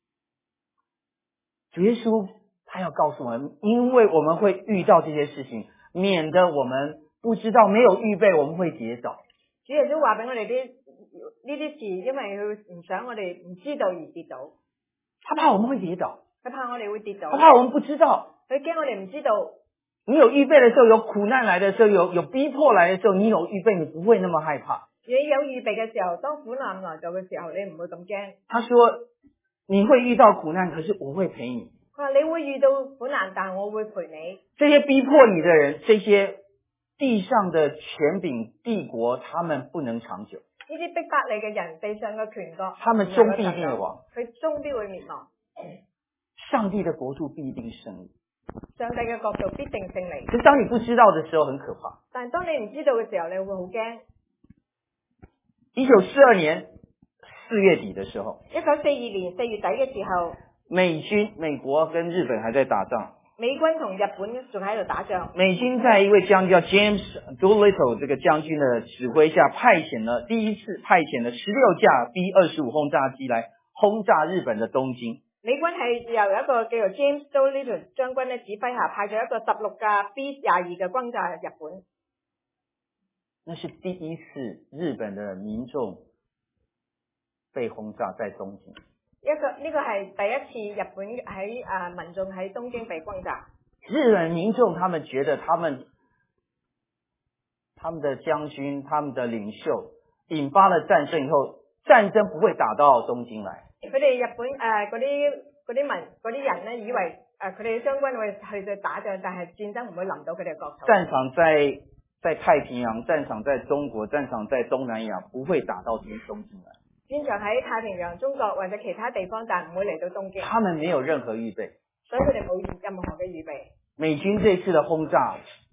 主耶稣他要告诉我们，因为我们会遇到这些事情，免得我们不知道，没有预備，我們會跌倒。 主耶穌話俾我哋呢啲事，因為佢唔想我哋唔知道而跌倒。 他怕我們會跌倒， 佢怕我哋會跌倒， 他怕我們不知道。 佢驚我哋唔知道。 你有預備的時候，有苦難來的時候，有逼迫來的時候，你有預備，你不會那麼害怕。 你有預備嘅時候，當苦難來到嘅時候，你唔會咁驚。 他說你會遇到苦難，可是我會陪你。 佢話你會遇到苦難，但我會陪你。 這些逼迫你的人，這些地上的權柄帝國，他們不能長久。 呢啲逼迫你嘅人，地上嘅權國， 他們終必滅亡。 佢終必會滅亡。 上帝的國度必定勝利。 上帝嘅國度必定勝利。 可是當你不知道的時候，很可怕。 但係當你唔知道嘅時候，你會好驚。 1942年4月底的時候 ，1942年4月底嘅時候， 美國跟日本還在打仗。 美軍同日本仲喺度打仗。 美軍在一位將軍叫 James Doolittle 這個將軍的指揮下，第一次派遣了16架 B-25 轟炸機來轟炸日本的東京。 美軍係由一個叫做 James Doolittle 將軍嘅指揮下，派咗一個16架 B-22嘅轟炸日本。 那是第一次日本的民眾被轟炸在東京。 呢個係第一次日本喺民眾喺東京被轟炸。 日本民眾他們覺得他們的將軍、他們的領袖引發了戰爭以後，戰爭不會打到東京來。 佢哋日本嗰啲人咧，以為佢哋將軍會去打仗，但係戰爭唔會臨到佢哋國土。 戰場在太平洋，戰場在中國，戰場在東南亞，不會打到東京來。戰場喺太平洋、中國或者其他地方，但唔會嚟到東京。 他們沒有任何預備， 所以佢哋冇任何嘅預備。 美軍這次的轟炸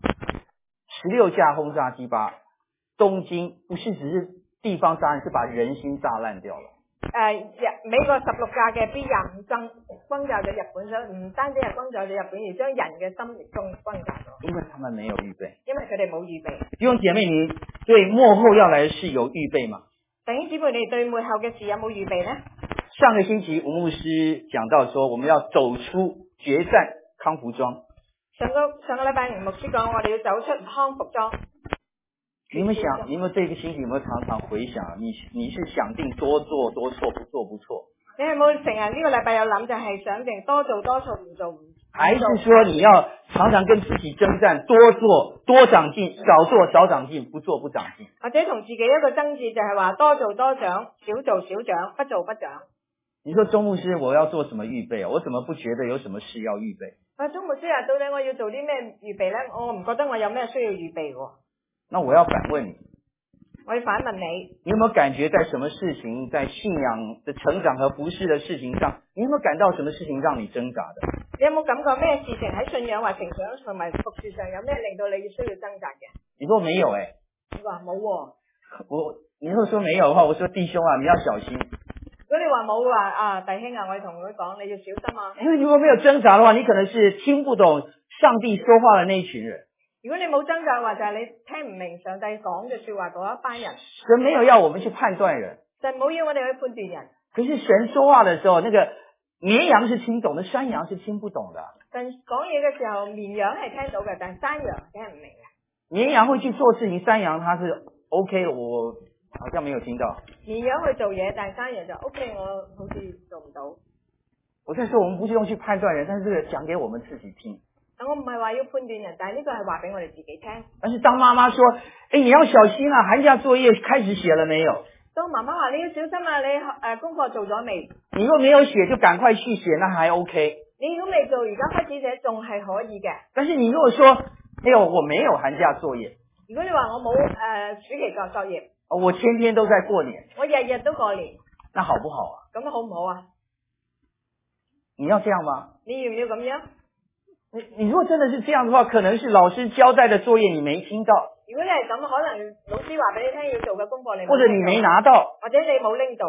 ，16架轟炸機把東京不是只是地方炸爛，是把人心炸爛掉了。 美國16架嘅 B-25轟炸咗日本，所以唔單止係轟炸咗日本，而將人嘅心亦都轟炸咗。 因為他們沒有預備。 因為佢哋冇預備。 弟兄姐妹，你對末後要來的事有預備嗎？ 弟兄姊妹，你對末後嘅事有冇預備呢？ 上個星期吳牧師講到說，我們要走出決戰康服裝。上個禮拜吳牧師講，我哋要走出康服裝。你們這個星期有沒有常常回想，你是想定多做多錯，不做不錯？ 你係冇成日呢個禮拜有諗，就係想定多做多錯，唔做唔錯？ 還是說你要常常跟自己征戰，多做多長進，少做少長進，不做不長進？ 或者同自己一個爭戰，就係話多做多長，少做少長，不做不長。 你說鍾牧師，我要做什麼預備？我怎麼不覺得有什麼事要預備？ 鍾牧師啊，到底我要做啲咩預備呢？我唔覺得我有咩需要預備喎。 那我要反問你， 我要反問你， 你有沒有感覺在什麼事情，在信仰的成長和服事的事情上，你有沒有感到什麼事情讓你掙扎的？ 你有冇感覺咩事情喺信仰或成長同埋服事上有咩令到你需要掙扎嘅？ 你說沒有誒？ 你話冇喎。 你如果說沒有的話，我說弟兄啊，你要小心。 如果你話冇話弟兄啊，我同佢講你要小心啊。 因為如果沒有掙扎的話，你可能是聽不懂上帝說話的那一群人。 如果你冇掙扎嘅話，就係你聽唔明上帝講嘅說話嗰一班人。 神沒有要我們去判斷人， 神冇要我哋去判斷人。 可是神說話的時候，那個綿羊是聽懂的，山羊是聽不懂的。 神講嘢嘅時候，綿羊係聽到嘅，但山羊聽唔明嘅。 綿羊會去做事情，山羊它是 OK，我好像沒有聽到。 綿羊去做嘢，但山羊就 OK，我好似做唔到。 我在說我們不是用去判斷人，但是這個講給我們自己聽。 我唔係話要判斷人，但係呢個係話俾我哋自己聽。 但是當媽媽說，你要小心啊，寒假作業開始寫了沒有？ 當媽媽話你要小心啊，你功課做咗未？ 你若沒有寫，就趕快去寫，那還 OK。 你如果未做，而家開始寫，仲係可以嘅。 但是你如果說，我沒有寒假作業。 如果你話我冇暑期作業， 我天天都在過年， 我日日都過年， 那好不好啊？ 咁好唔好啊？ 你要這樣嗎？ 你要唔要咁樣？ 你如果真的是這樣的話，可能是老師交代的作業你沒聽到。 如果你係咁，可能老師話俾你聽要做嘅功課你冇聽到， 或者你沒拿到， 或者你冇拎到。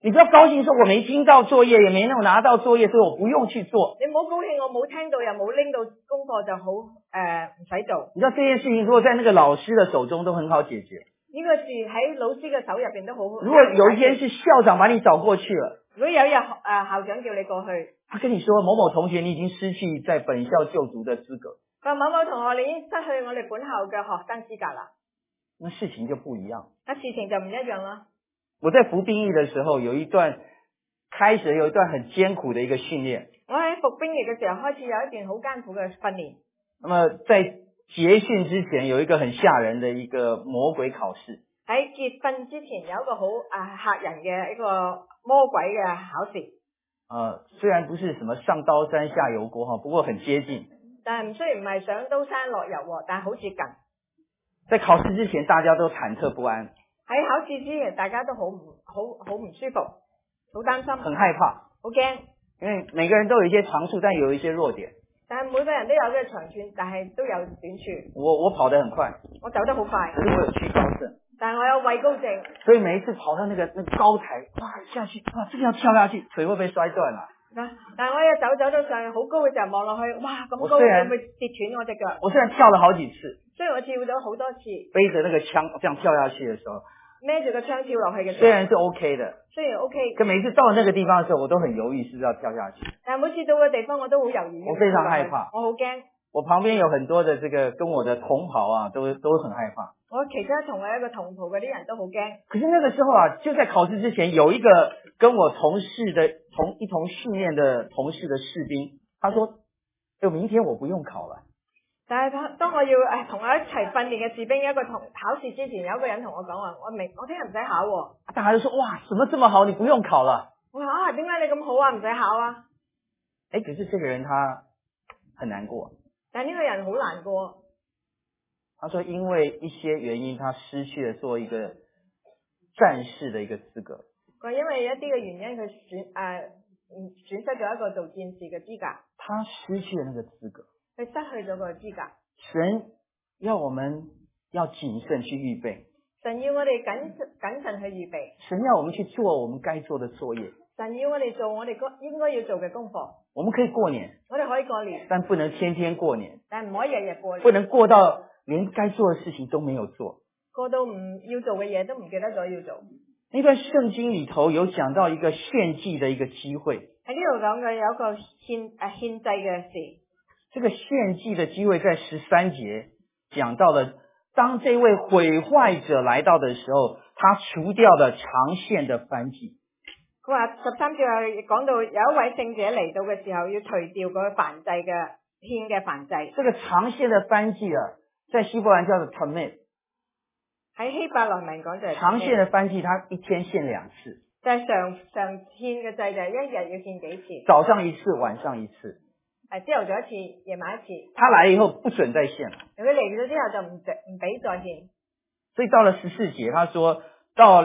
你不要高兴说我没听到作业，也没有拿到作业，所以我不用去做。 你唔好高興，我冇聽到又冇拎到功課就好唔使做。 你知道這件事情如果在那個老師的手中都很好解決。 呢個事喺老師嘅手入邊都好。 如果有一天是校長把你找過去了， 如果有一日校長叫你過去， 他跟你說某某同學你已經失去在本校就讀的資格， 佢話某某同學你已經失去我哋本校嘅學生資格啦， 那事情就不一樣。 事情就唔一樣啦。 我在服兵役的時候有一段很艱苦的一個訓練。 我喺服兵役嘅時候開始有一段好艱苦嘅訓練。 那麼在結訓之前有一個很嚇人的一個魔鬼考試。 喺結訓之前有一個好嚇人嘅一個魔鬼嘅考試。 雖然不是什麼上刀山下油鍋，不過很接近。 但係雖然唔係上刀山落油鑊，但係好接近。 在考試之前大家都忐忑不安。 喺考試之前大家都好唔舒服，好擔心， 很害怕， 好驚。 因為每個人都有一些長處，但有一些弱點。 但係每個人都有嘅長處，但係都有短處。 我跑得很快， 我走得好快， 可是我有懼高症， 但係我有畏高症， 所以每一次跑到那個高台，哇下去，哇這個要跳下去，腿會不會摔斷啊？ 但係我一走到上去好高嘅時候望落去，哇咁高會唔會跌斷我隻腳？ 我雖然跳了好幾次， 雖然我跳咗好多次， 背着那個槍這樣跳下去的時候， 孭住個槍跳落去嘅時候， 雖然是 OK 的， 雖然 OK， 可每次到了那個地方的時候，我都很猶豫是不是要跳下去。 但係每次到個地方我都好猶豫。 我非常害怕， 我好驚。 我旁邊有很多的這個跟我的同袍啊，都很害怕。 我其他同我一個同袍嗰啲人都好驚。 可是那個時候啊，就在考試之前，有一個跟我同事的一同訓練的同事的士兵，他說：明天我不用考了。 但係當我要同我一齊訓練嘅士兵，一個同考試之前有一個人同我講話，我聽日唔使考喎。 大家就說：哇，怎麼這麼好？你不用考了。 我話點解你咁好啊？唔使考啊？ 可是這個人他很難過。 但呢個人好難過。 他說因為一些原因，他失去了做一個戰士的一個資格。 佢因為一啲嘅原因，佢損失咗一個做戰士嘅資格。 他失去了那個資格。 佢失去咗個資格。 神要我們要謹慎去預備。 神要我哋謹慎去預備。 神要我們去做我們該做的作業。 神要我哋做我哋應該要做嘅功課。 我們可以過年， 我哋可以過年， 但不能天天過年。 但唔可以日日過年。 不能過到連該做的事情都沒有做。 過到唔要做嘅嘢都唔記得咗要做。 那段聖經裏頭有講到一個獻祭的一個機會。 喺呢度講嘅有一個獻祭嘅事。 這個獻祭的機會在13節講到了，當這位毀壞者來到的時候，他除掉了長線的燔祭。 佢話13節講到有一位聖者嚟到嘅時候，要除掉個燔祭嘅獻嘅燔祭。 這個長線的燔祭啊，在希伯來叫做 tamid。 喺希伯來文講就係長線的燔祭，他一天獻2次。 就係常獻嘅祭就係一日要獻幾次？ 早上1次，晚上1次。 朝頭早一次，夜晚一次。 他來了以後不准再獻了。 如果嚟咗之後就唔俾再獻。所以到了14節，他說到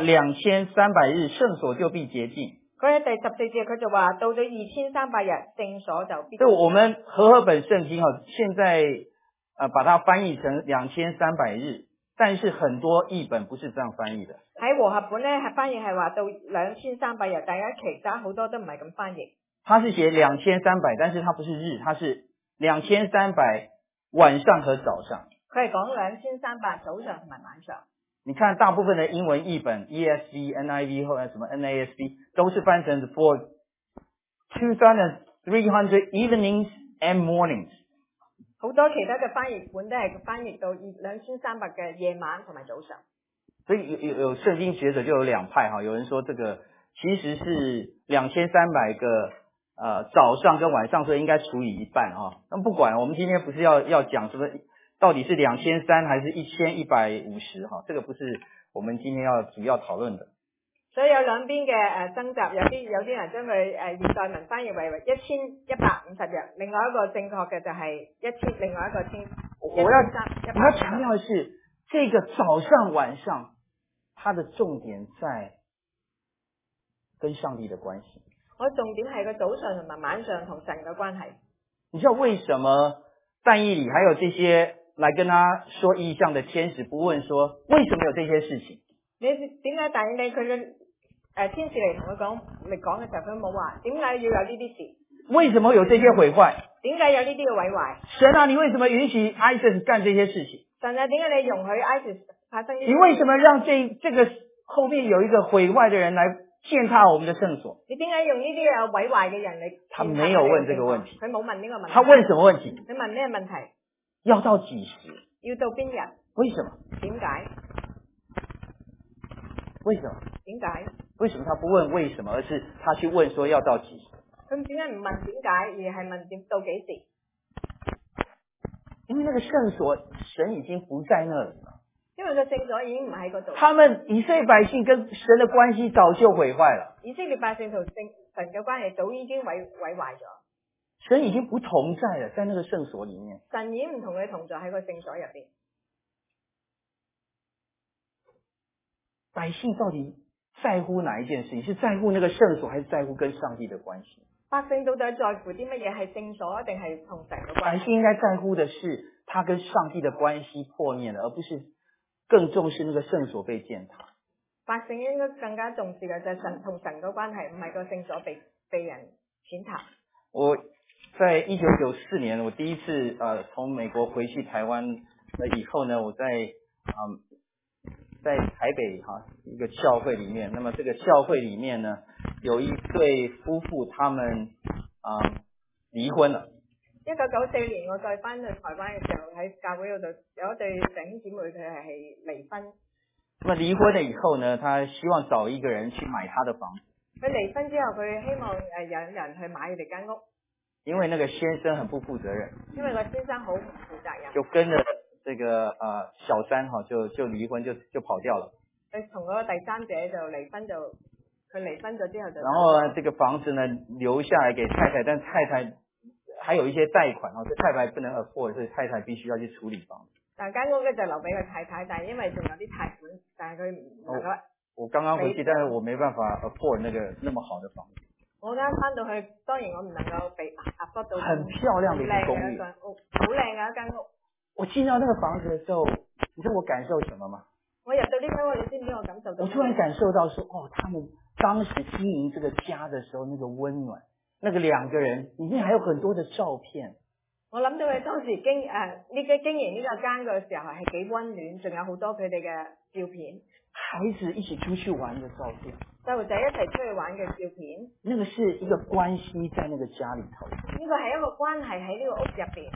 2300日，聖所就必潔淨。 佢喺第14節佢就話到咗2300日，聖所就必潔淨。 對，我們和合本聖經現在把它翻譯成2300日，但是很多譯本不是這樣翻譯的。 喺和合本咧係翻譯係話到2300日，大家其他好多都唔係咁翻譯。 他是寫2300，但是他不是日，他是2300晚上和早上。 佢係講2300早上同埋晚上。 你看大部分的英文譯本 ESV、NIV 或者什麼 NASB 都是翻成 for 2300 evenings and mornings。 好多其他嘅翻譯本都係翻譯到2300嘅夜晚同埋早上。 所以有聖經學者就有兩派哈，有人說這個其實是2300個早上跟晚上，所以應該除以一半哈。那不管，我們今天不是要講什麼到底是2300還是1150哈，這個不是我們今天要主要討論的。 所以有兩邊嘅爭執，有啲人將佢現代文翻譯為1150日，另外一個正確嘅就係另外一個千。我要強調的是，這個早上晚上，它的重點在跟上帝的關係。 我重點係個早上同埋晚上同神嘅關係。 你知道為什麼但以理還有這些來跟他說異象的天使不問說為什麼有這些事情？ 你點解但以理佢嘅天使嚟同佢講嘅時候，佢冇話點解要有呢啲事， 为什么有这些毁坏？ 點解有呢啲嘅毀壞？ 神啊，你为什么允許 ISIS 干这些事情？ 神啊，點解你容許 ISIS 發生呢啲事？ 你為什麼讓這個後面有一個毀壞的人來踐踏我們的聖所？ 你點解用呢啲有毀壞嘅人嚟？ 他沒有問這個問題， 佢冇問呢個問題。 他問什麼問題？ 佢問咩問題？ 要到幾時？ 要到邊日？ 為什麼？ 點解？ 為什麼？ 點解？ 為什麼他不問為什麼，而是他去問說要到幾時？ 咁點解唔問點解，而係問點到幾時？ 因為那個聖所神已經不在那裡了。 因為個聖所已經唔喺嗰度。 他們以色列百姓跟神的關係早就毀壞了。 以色列百姓同神嘅關係早已經毀壞咗。 神已經不同在了，在那個聖所裡面。 神已經唔同佢同在喺個聖所入邊。 百姓到底在乎哪一件事情？是在乎那個聖所，還是在乎跟上帝的關係？ 百姓到底在乎啲乜嘢？係聖所定係同神嘅關係？ 百姓應該在乎的是他跟上帝的關係破滅了，而不是更重視那個聖所被踐踏。 百姓應該更加重視嘅就係神同神嘅關係，唔係個聖所被人踐踏。 我在1994年，我第一次從美國回去台灣以後呢，我在台北一個教會裡面，那麼這個教會裡面呢，有一對夫婦，他們離婚了。 1994年我再翻去台灣嘅時候，喺教會嗰度有一對弟兄姊妹，佢係離婚。 那麼離婚了以後呢，他希望找一個人去買他的房子。佢離婚之後，佢希望有人去買佢哋間屋。 因為那個先生很不負責任。 因為個先生好唔負責任。 就跟着這個小三就離婚就跑掉了。 佢同嗰個第三者就離婚，佢離婚咗之後就。 然後這個房子呢留下來給太太，但太太還有一些貸款，所以太太不能 afford，所以太太必須要去處理房子。但間屋咧就留俾佢太太，但係因為仲有啲貸款，但係佢唔能夠。我剛剛回去，但是我沒辦法 afford 那麼好的房子。我啱翻到去，當然我唔能夠俾 afford 到。很漂亮的一個公寓。好靚嘅一間屋。我進到那個房子的時候，你知道我感受什麼嗎？我入到呢間屋，你知唔知我感受到？我突然感受到說，他們當時經營這個家的時候，那個溫暖，那個兩個人裡面還有很多的照片。我諗到佢當時經營呢個間嘅時候係幾溫暖，仲有好多佢哋嘅照片。孩子一起出去玩嘅照片。細路仔一齊出去玩嘅照片。那個是一個關係在那個家裡頭。呢個係一個關係喺呢個屋入邊。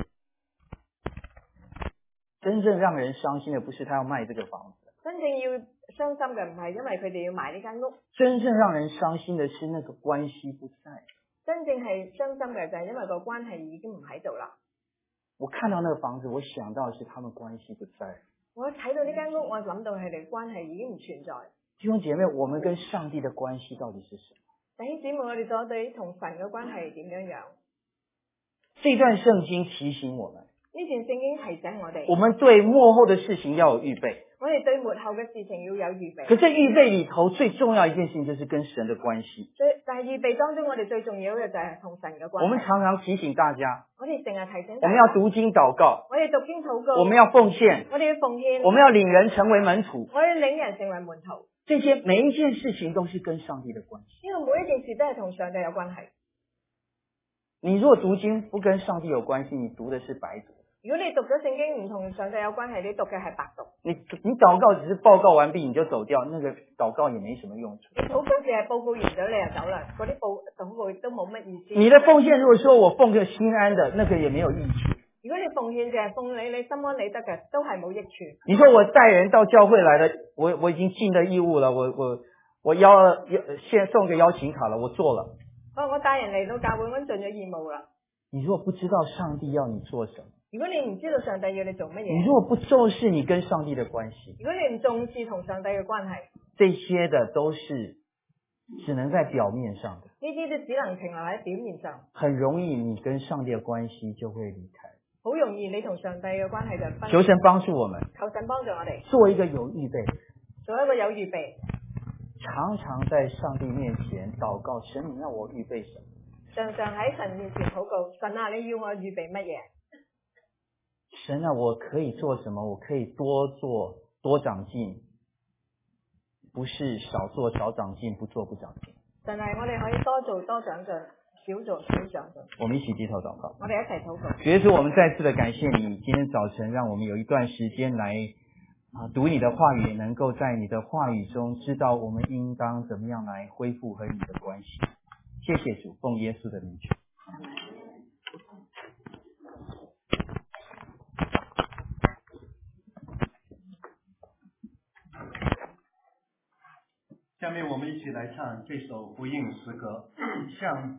真正讓人傷心的不是他要賣這個房子。真正要傷心嘅唔係因為佢哋要買呢間屋。真正讓人傷心的是那個關係不在。真正係傷心嘅就係因為個關係已經唔喺度啦。我看到那個房子，我想到的是他們關係不在。我睇到呢間屋，我諗到佢哋關係已經唔存在。弟兄姐妹，我們跟上帝的關係到底是什麼？弟兄姊妹，我哋到底同神嘅關係點樣樣？這段聖經提醒我們。呢段聖經提醒我哋。我們對末後的事情要有預備。我哋對末後嘅事情要有預備。可是預備裏頭最重要一件事情就是跟神的關係。但係預備當中，我哋最重要嘅就係同神嘅關係。我們常常提醒大家。我哋成日提醒大家。我們要讀經禱告。我哋讀經禱告。我們要奉獻。我哋要奉獻。我們要領人成為門徒。我要領人成為門徒。這些每一件事情都是跟上帝的關係。因為每一件事都係同上帝有關係。你若讀經不跟上帝有關係，你讀的是白讀。如果你讀咗聖經唔同上帝有關係，你讀嘅係白讀。你禱告只是報告完畢你就走掉，那個禱告也沒什麼用處。你禱告只係報告完咗你就走啦，嗰啲禱告都冇乜意思。你的奉獻如果說我奉個心安的，那個也沒有益處。如果你奉獻就係奉你心安理得嘅，都係冇益處。你說我帶人到教會來了，我已經盡了義務了，我先送個邀請卡了，我做了。我帶人嚟到教會，我盡咗義務啦。你如果不知道上帝要你做什麼？如果你唔知道上帝要你做乜嘢？你如果不重視你跟上帝的關係？如果你唔重視同上帝嘅關係？這些的都是只能在表面上的。呢啲都只能停留喺表面上。很容易你跟上帝嘅關係就會離開。好容易你同上帝嘅關係就分。求神幫助我們。求神幫助我哋。做一個有預備。做一個有預備。常常在上帝面前禱告，神你要我預備什麼？常常喺神面前禱告，神啊，你要我預備乜嘢？神啊，我可以做什麼？我可以多做多長進。 不是少做少长进，不做不长进。 但係我哋可以多做多長進，少做少長進。 我們一起低頭禱告。 我哋一齊禱告。 主耶穌，我們再次的感謝你，今天早晨讓我們有一段時間來讀你的話語，能夠在你的話語中知道我們應當怎麼樣來恢復和你的關係。謝謝主，奉耶穌的名求。 下面我们一起来唱这首福音诗歌，向